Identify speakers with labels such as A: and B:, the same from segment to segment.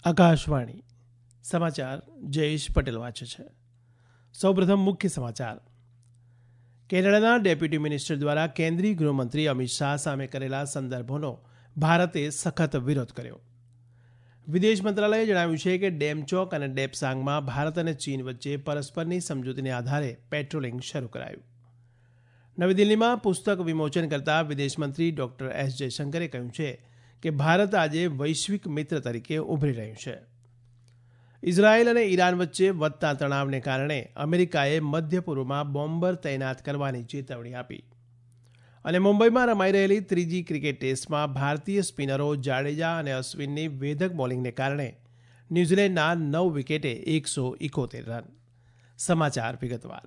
A: આકાશવાણી સમાચાર જયેશ પટેલ વાંચે છે. સૌપ્રથમ મુખ્ય સમાચાર. કેનેડાના ડેપ્યુટી મિનિસ્ટર દ્વારા કેન્દ્રીય ગૃહમંત્રી અમિત શાહ સામે કરેલા સંદર્ભોનો ભારતે સખત વિરોધ કર્યો. વિદેશ મંત્રાલયે જણાવ્યું છે કે ડેમચોક અને ડેપસાંગમાં ભારત અને ચીન વચ્ચે પરસ્પરની સમજૂતીને આધારે પેટ્રોલિંગ શરૂ કરાયું. નવી દિલ્હીમાં પુસ્તક વિમોચન કરતા વિદેશમંત્રી ડોક્ટર એસ જયશંકરે કહ્યું છે કે ભારત આજે વૈશ્વિક મિત્ર તરીકે ઉભરી રહ્યું છે. ઇઝરાયેલ અને ઈરાન વચ્ચે વધતા તણાવને કારણે અમેરિકાએ મધ્ય પૂર્વમાં બોમ્બર તૈનાત કરવાની ચેતવણી આપી. અને મુંબઈમાં રમાઈ રહેલી ત્રીજી ક્રિકેટ ટેસ્ટમાં ભારતીય સ્પિનરો જાડેજા અને અશ્વિનની વેધક બોલિંગને કારણે ન્યૂઝીલેન્ડના 9 વિકેટે 171 રન. સમાચાર વિગતવાર.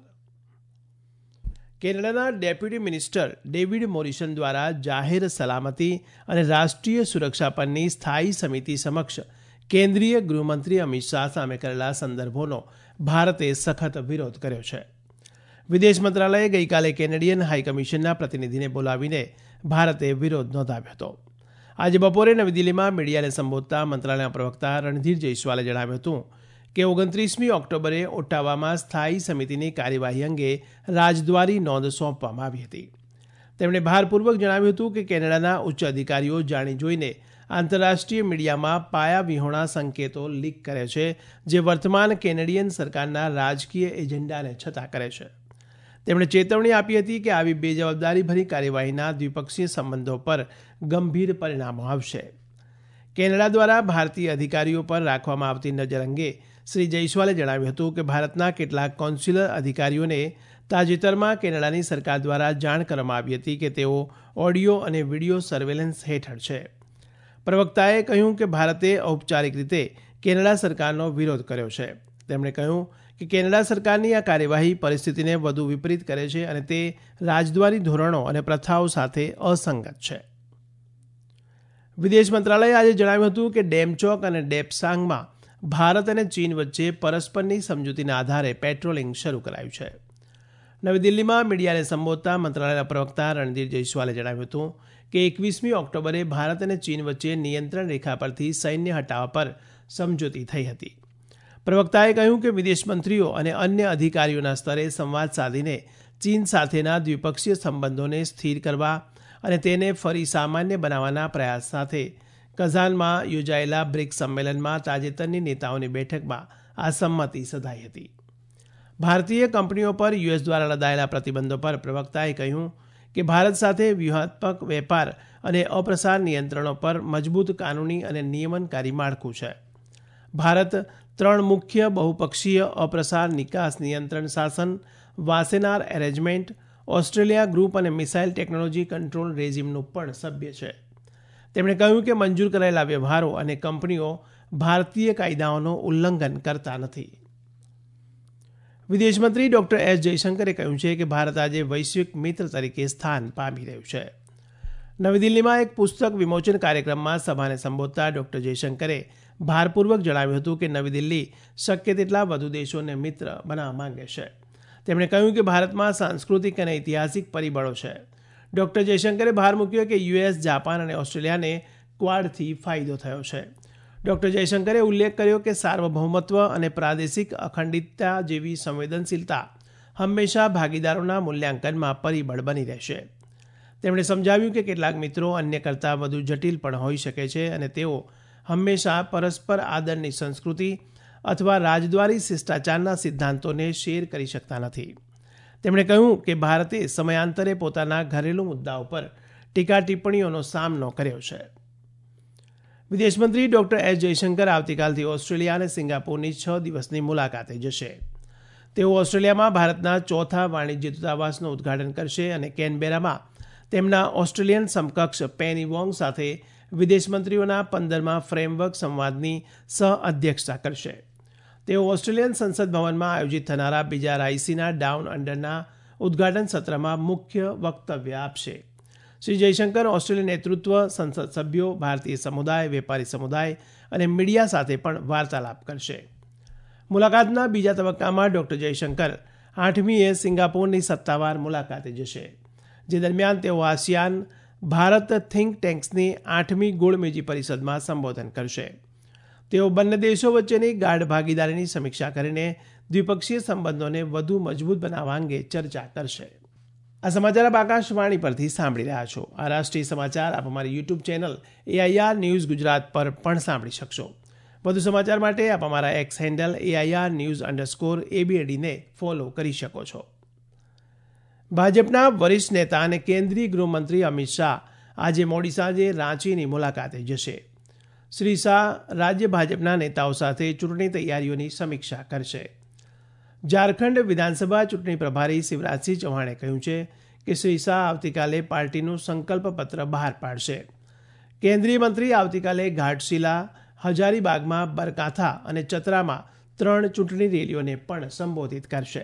A: કેનેડાના ડેપ્યુટી મિનિસ્ટર ડેવિડ મોરિસન દ્વારા જાહેર સલામતી અને રાષ્ટ્રીય સુરક્ષા પરની સ્થાયી સમિતિ સમક્ષ કેન્દ્રીય ગૃહમંત્રી અમિત શાહ સામે કરેલા સંદર્ભોનો ભારતે સખત વિરોધ કર્યો છે. વિદેશ મંત્રાલયે ગઈકાલે કેનેડિયન હાઈકમિશનના પ્રતિનિધિને બોલાવીને ભારતે વિરોધ નોંધાવ્યો હતો. આજે બપોરે નવી દિલ્હીમાં મીડિયાને સંબોધતા મંત્રાલયના પ્રવક્તા રણધીર જયસ્વાલે જણાવ્યું હતું કે 29મી ઓક્ટોબરે ઓટ્ટાવામાં સ્થાયી સમિતિની કાર્યવાહી અંગે રાજદ્વારી નોંધ સોંપવામાં આવી હતી. તેમણે ભારપૂર્વક જણાવ્યું હતું કે કેનેડાના ઉચ્ચ અધિકારીઓ જાણી જોઈને આંતરરાષ્ટ્રીય મીડિયામાં પાયાવિહોણા સંકેતો લીક કરે છે, જે વર્તમાન કેનેડિયન સરકારના રાજકીય એજન્ડાને છતા કરે છે. તેમણે ચેતવણી આપી હતી કે આવી બેજવાબદારીભરી કાર્યવાહીના દ્વિપક્ષીય સંબંધો પર ગંભીર પરિણામો આવશે. કેનેડા દ્વારા ભારતીય અધિકારીઓ પર રાખવામાં આવતી નજર અંગે શ્રી જયસ્વાલે જણાવ્યું હતું કે ભારતના કેટલાક કોન્સ્યુલર અધિકારીઓને તાજેતરમાં કેનેડાની સરકાર દ્વારા જાણ કરવામાં આવી હતી કે તેઓ ઓડિયો અને વિડિયો સર્વેલન્સ હેઠળ છે. પ્રવક્તાએ કહ્યું કે ભારતે ઔપચારિક રીતે કેનેડા સરકારનો વિરોધ કર્યો છે. તેમણે કહ્યું કે કેનેડા સરકારની આ કાર્યવાહી પરિસ્થિતિને વધુ વિપરીત કરે છે અને તે રાજદ્વારી ધોરણો અને પ્રથાઓ સાથે અસંગત છે. વિદેશ મંત્રાલયે આજે જણાવ્યું હતું કે ડેમચોક અને ડેપસાંગમાં ભારત અને ચીન વચ્ચે પરસ્પરની સમજૂતીના આધારે પેટ્રોલિંગ શરૂ કરાયું છે. નવી દિલ્હીમાં મીડિયાને સંબોધતા મંત્રાલયના પ્રવક્તા રણધીર જયસ્વાલે જણાવ્યું હતું કે 21મી ઓક્ટોબરે ભારત અને ચીન વચ્ચે નિયંત્રણ રેખા પરથી સૈન્ય હટાવવા પર સમજૂતી થઈ હતી. પ્રવક્તાએ કહ્યું કે વિદેશ મંત્રીઓ અને અન્ય અધિકારીઓના સ્તરે સંવાદ સાધીને ચીન સાથેના દ્વિપક્ષીય સંબંધોને સ્થિર કરવા અને તેને ફરી સામાન્ય બનાવવાના પ્રયાસ સાથે કઝાનમાં યોજાયેલા બ્રિક્સ સંમેલનમાં તાજેતરની નેતાઓની બેઠકમાં આ સંમતિ સધાઈ હતી. ભારતીય કંપનીઓ પર યુએસ દ્વારા લદાયેલા પ્રતિબંધો પર પ્રવક્તાએ કહ્યું કે ભારત સાથે વ્યૂહાત્મક વેપાર અને અપ્રસાર નિયંત્રણો પર મજબૂત કાનૂની અને નિયમનકારી માળખું છે. ભારત 3 મુખ્ય બહુપક્ષીય અપ્રસાર નિકાસ નિયંત્રણ શાસન, વાસેનાર એરેન્જમેન્ટ, ઓસ્ટ્રેલિયા ગ્રુપ અને મિસાઇલ ટેકનોલોજી કંટ્રોલ રેજિમનું પણ સભ્ય છે. તેમણે કહ્યું કે મંજૂર કરાયેલા વ્યવહારો અને કંપનીઓ ભારતીય કાયદાઓનું ઉલ્લંઘન કરતા નથી. વિદેશમંત્રી ડોક્ટર એસ જયશંકરે કહ્યું છે કે ભારત આજે વૈશ્વિક મિત્ર તરીકે સ્થાન પામી રહ્યું છે. નવી દિલ્હીમાં એક પુસ્તક વિમોચન કાર્યક્રમમાં સભાને સંબોધતા ડોક્ટર જયશંકરે ભારપૂર્વક જણાવ્યું હતું કે નવી દિલ્હી શક્ય તેટલા વધુ દેશોને મિત્ર બનાવવા માંગે છે. તેમણે કહ્યું કે ભારતમાં સાંસ્કૃતિક અને ઐતિહાસિક પરિબળો છે. ડોક્ટર જયશંકરે ભાર મૂક્યો કે યુએસ, જાપાન અને ઓસ્ટ્રેલિયાને ક્વાડથી ફાયદો થયો છે. ડોક્ટર જયશંકરે ઉલ્લેખ કર્યો કે સાર્વભૌમત્વ અને પ્રાદેશિક અખંડિતતા જેવી સંવેદનશીલતા હંમેશા ભાગીદારોના મૂલ્યાંકનમાં પરિબળ બની રહેશે. તેમણે સમજાવ્યું કે કેટલાક મિત્રો અન્ય કરતાં વધુ જટિલ પણ હોઈ શકે છે અને તેઓ હંમેશા પરસ્પર આદરની સંસ્કૃતિ અથવા રાજદ્વારી શિષ્ટાચારના સિદ્ધાંતોને શેર કરી શકતા નથી. તેમણે કહ્યું કે ભારતે સમયાંતરે પોતાના ઘરેલું મુદ્દાઓ પર ટીકા ટિપ્પણીઓનો સામનો કર્યો છે. વિદેશમંત્રી ડોક્ટર એસ જયશંકર આવતીકાલથી ઓસ્ટ્રેલિયા અને સિંગાપોરની 6 દિવસની મુલાકાતે જશે. તેઓ ઓસ્ટ્રેલિયામાં ભારતના 4થા વાણિજ્ય દૂતાવાસનું ઉદ્ઘાટન કરશે અને કેનબેરામાં તેમના ઓસ્ટ્રેલિયન સમકક્ષ પેની વોંગ સાથે વિદેશમંત્રીઓના 15મા ફ્રેમવર્ક સંવાદની સહ-અધ્યક્ષતા કરશે. તેઓ ઓસ્ટ્રેલિયન સંસદ ભવનમાં આયોજિત થનારા બીજા રાયસીના ડાઉન અંડરના ઉદ્ઘાટન સત્રમાં મુખ્ય વક્તવ્ય આપશે. શ્રી જયશંકર ઓસ્ટ્રેલિયન નેતૃત્વ, સંસદ સભ્યો, ભારતીય સમુદાય, વેપારી સમુદાય અને મીડિયા સાથે પણ વાર્તાલાપ કરશે. મુલાકાતના બીજા તબક્કામાં ડોક્ટર જયશંકર 8મીએ સિંગાપોરની સત્તાવાર મુલાકાતે જશે, જે દરમિયાન તેઓ આસિયાન ભારત થિંક ટેન્ક્સની 8મી ગોળમેજી પરિષદમાં સંબોધન કરશે. તેઓ બંને દેશો વચ્ચેની ગાઢ ભાગીદારીની સમીક્ષા કરીને દ્વિપક્ષીય સંબંધોને વધુ મજબૂત બનાવવા અંગે ચર્ચા કરશે. આ સમાચાર આપ આકાશવાણી પરથી સાંભળી રહ્યા છો. આ રાષ્ટ્રીય સમાચાર આપ અમારી YouTube channel AIR news Gujarat પર પણ સાંભળી શકશો. વધુ સમાચાર માટે આપ અમારા એક્સ હેન્ડલ AIR_ABAD ને ફોલો કરી શકો છો. ભાજપના વરિષ્ઠ નેતા અને કેન્દ્રીય ગૃહમંત્રી અમિત શાહ આજે મોડી સાંજે રાંચીની મુલાકાતે જશે. શ્રી શાહ રાજ્ય ભાજપના નેતાઓ સાથે ચૂંટણી તૈયારીઓની સમીક્ષા કરશે. ઝારખંડ વિધાનસભા ચૂંટણી પ્રભારી શિવરાજસિંહ ચૌહાણે કહ્યું છે કે શ્રી શાહ આવતીકાલે પાર્ટીનું સંકલ્પ પત્ર બહાર પાડશે. કેન્દ્રીય મંત્રી આવતીકાલે ઘાટશીલા, હજારીબાગમાં, બરકાથા અને ચતરામાં 3 ચૂંટણી રેલીઓને પણ સંબોધિત કરશે.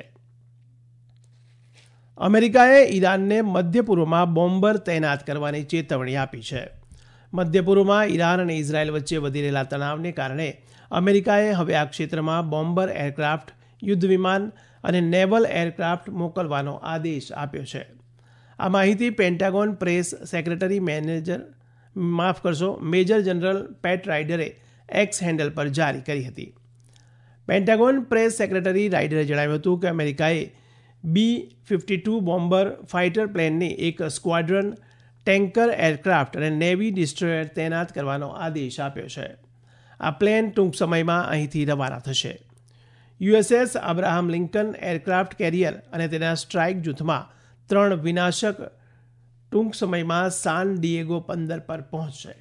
A: અમેરિકાએ ઈરાનને મધ્ય પૂર્વમાં બોમ્બર તૈનાત કરવાની ચેતવણી આપી છે. મધ્ય પૂર્વમાં ઈરાન અને ઇઝરાયલ વચ્ચે વધી રહેલા તણાવને કારણે અમેરિકાએ હવે આ ક્ષેત્રમાં બોમ્બર એરક્રાફ્ટ, યુદ્ધ વિમાન અને નેવલ એરક્રાફ્ટ મોકલવાનો આદેશ આપ્યો છે. આ માહિતી Pentagon press secretary major general Pat રાઇડરે એક્સ હેન્ડલ પર જારી કરી હતી. પેન્ટાગોન પ્રેસ સેક્રેટરી રાઇડરે જણાવ્યું હતું કે અમેરિકાએ B-52 બોમ્બર ફાઇટર પ્લેનની એક સ્ક્વાડ્રન, ટેન્કર એરક્રાફ્ટ અને નેવી ડિસ્ટ્રોયર તૈનાત કરવાનો આદેશ આપ્યો છે. આ પ્લેન ટૂંક સમયમાં અહીંથી રવાના થશે. USS Abraham Lincoln aircraft carrier અને તેના સ્ટ્રાઇક જૂથમાં 3 વિનાશક ટૂંક સમયમાં સાન ડિએગો બંદર પર પહોંચશે.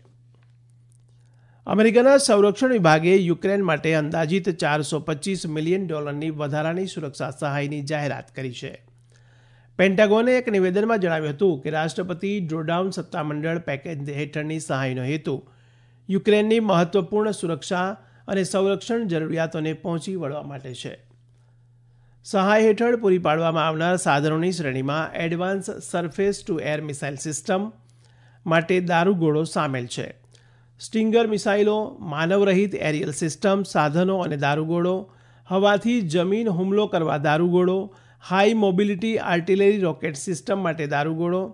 A: અમેરિકાના સંરક્ષણ વિભાગે યુક્રેન માટે અંદાજિત $425 મિલિયન વધારાની સુરક્ષા સહાયની જાહેરાત કરી છે. પેન્ટાગોને એક નિવેદનમાં જણાવ્યું હતું કે રાષ્ટ્રપતિ ડ્રોડાઉન સત્તામંડળ પેકેજ હેઠળની સહાયનો હેતુ યુક્રેનની મહત્વપૂર્ણ સુરક્ષા અને સંરક્ષણ જરૂરિયાતોને પહોંચી વળવા માટે છે. સહાય હેઠળ પૂરી પાડવામાં આવનાર સાધનોની શ્રેણીમાં advance surface to air missile system માટે દારૂગોળો સામેલ છે. સ્ટિંગર મિસાઇલો, માનવરહિત એરિયલ સિસ્ટમ સાધનો અને દારૂગોળો, હવાથી જમીન હુમલો કરવા દારૂગોળો, high mobility artillery rocket system માટે દારૂગોળો,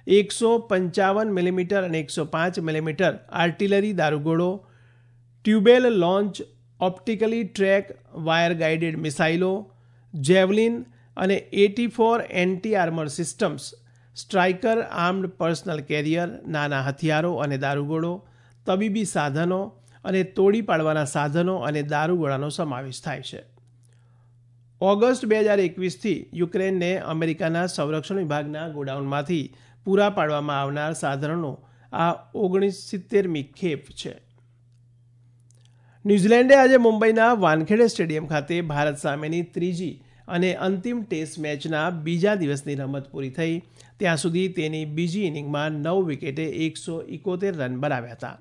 A: 155 મિલીમીટર અને 105 મિલીમીટર આર્ટિલરી દારૂગોળો, tube launch optically track wire guided મિસાઇલો, જેવલિન અને 84 anti armour systems, Stryker armed personnel carrier, નાના હથિયારો અને દારૂગોળો, તબીબી સાધનો અને તોડી પાડવાના સાધનો અને દારૂગોળાનો સમાવેશ થાય છે. ઓગસ્ટ 2021થી યુક્રેનને અમેરિકાના સંરક્ષણ વિભાગના ગોડાઉનમાંથી પૂરા પાડવામાં આવનાર સાધનોનો આ 69મી ખેપ છે. ન્યૂઝીલેન્ડે આજે મુંબઈના વાનખેડે સ્ટેડિયમ ખાતે ભારત સામેની ત્રીજી અને અંતિમ ટેસ્ટ મેચના બીજા દિવસની રમત પૂરી થઈ ત્યાં સુધી તેની બીજી ઇનિંગમાં 9 વિકેટે 171 રન બનાવ્યા હતા.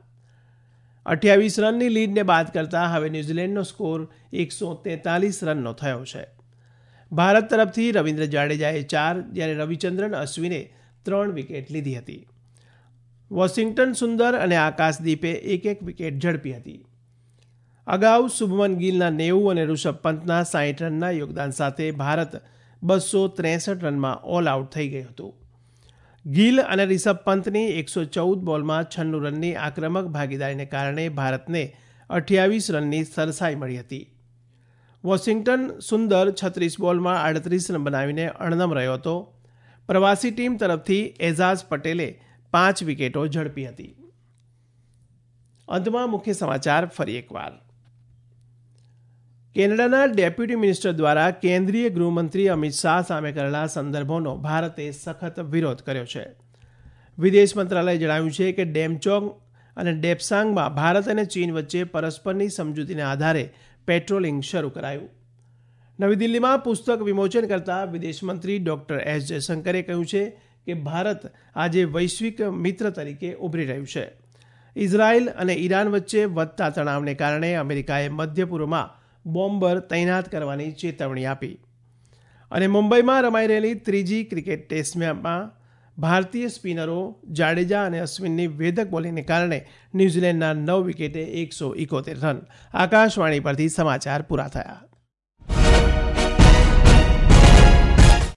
A: 28 રનની લીડને બાદ કરતા હવે ન્યૂઝીલેન્ડનો સ્કોર 143 રનનો થયો છે. ભારત તરફથી રવિન્દ્ર જાડેજાએ 4 જ્યારે રવિચંદ્રન અશ્વિને 3 વિકેટ લીધી હતી. વોશિંગ્ટન સુંદર અને આકાશદીપે 1-1 વિકેટ ઝડપી હતી. અગાઉ શુભમન ગિલના 90 અને ઋષભ પંતના 60 રનના યોગદાન સાથે ભારત 263 રનમાં ઓલ આઉટ થઈ ગયું હતું. ગિલ અને રિષભ પંતની 114 બોલમાં 96 રનની આક્રમક ભાગીદારીને કારણે ભારતને 28 રનની સરસાઈ મળી હતી. વોશિંગ્ટન સુંદર 36 બોલમાં 38 રન બનાવીને અણનમ રહ્યો હતો. પ્રવાસી ટીમ તરફથી એઝાઝ પટેલે 5 વિકેટો ઝડપી હતી. અંતમાં મુખ્ય સમાચાર ફરી એકવાર. કેનેડાના ડેપ્યુટી મિનિસ્ટર દ્વારા કેન્દ્રીય ગૃહમંત્રી અમિત શાહ સામે કરેલા સંદર્ભોનો ભારતે સખત વિરોધ કર્યો છે. વિદેશ મંત્રાલયે જણાવ્યું છે કે ડેમચોક અને ડેપસાંગમાં ભારત અને ચીન વચ્ચે પરસ્પરની સમજૂતીના આધારે પેટ્રોલિંગ શરૂ કરાયું. નવી દિલ્હીમાં પુસ્તક વિમોચન કરતા વિદેશમંત્રી ડોક્ટર એસ જયશંકરે કહ્યું છે કે ભારત આજે વૈશ્વિક મિત્ર તરીકે ઉભરી રહ્યું છે. ઇઝરાયલ અને ઈરાન વચ્ચે વધતા તણાવને કારણે અમેરિકાએ મધ્ય પૂર્વમાં બોમ્બર તૈનાત કરવાની ચેતવણી આપી. અને મુંબઈમાં રમાઈ રહેલી ત્રીજી ક્રિકેટ ટેસ્ટમાં ભારતીય સ્પિનરો જાડેજા અને અશ્વિનની વેધક બોલિંગને કારણે ન્યૂઝીલેન્ડના 9 વિકેટે 171 રન. આકાશવાણી પરથી સમાચાર પૂરા થયા.